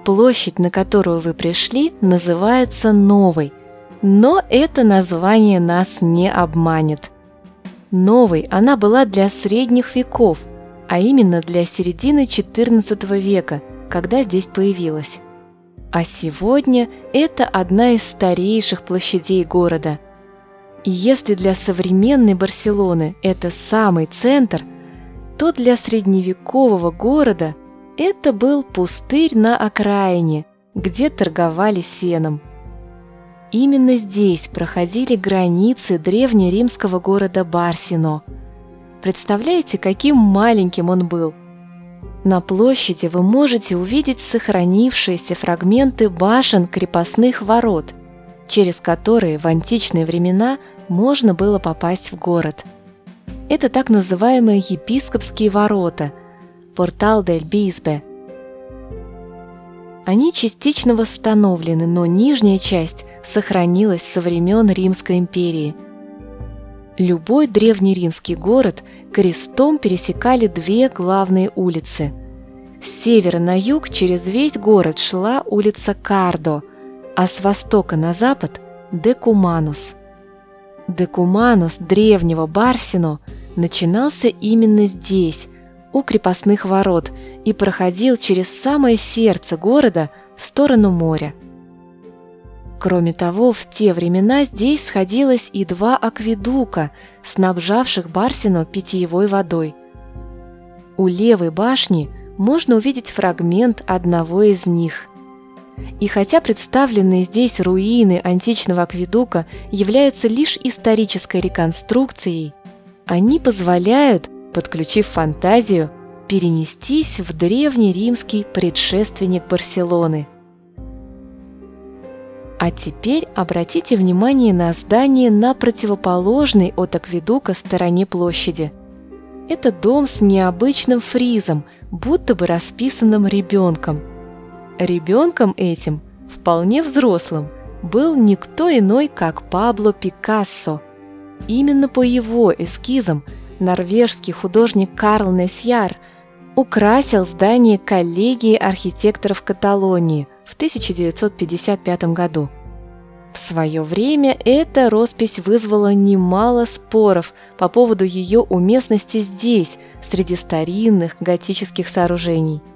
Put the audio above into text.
площадь, на которую вы пришли, называется Новой, но это название нас не обманет. Новой она была для средних веков, а именно для середины XIV века, когда здесь появилась. А сегодня это одна из старейших площадей города. И если для современной Барселоны это самый центр, то для средневекового города это был пустырь на окраине, где торговали сеном. Именно здесь проходили границы древнеримского города Барсино. Представляете, каким маленьким он был? На площади вы можете увидеть сохранившиеся фрагменты башен крепостных ворот, через которые в античные времена можно было попасть в город. Это так называемые епископские ворота – Портал дель Бисбе. Они частично восстановлены, но нижняя часть сохранилась со времен Римской империи. Любой древнеримский город крестом пересекали две главные улицы. С севера на юг через весь город шла улица Кардо, а с востока на запад – Декуманус. Декуманус древнего Барсино начинался именно здесь, у крепостных ворот, и проходил через самое сердце города в сторону моря. Кроме того, в те времена здесь сходилось и два акведука, снабжавших Барсино питьевой водой. У левой башни можно увидеть фрагмент одного из них. И хотя представленные здесь руины античного акведука являются лишь исторической реконструкцией, они позволяют, подключив фантазию, перенестись в древнеримский предшественник Барселоны. А теперь обратите внимание на здание на противоположной от акведука стороне площади. Это дом с необычным фризом, будто бы расписанным ребенком. Ребенком этим, вполне взрослым, был никто иной, как Пабло Пикассо. Именно по его эскизам норвежский художник Карл Несьяр украсил здание коллегии архитекторов Каталонии в 1955 году. В свое время эта роспись вызвала немало споров по поводу ее уместности здесь, среди старинных готических сооружений.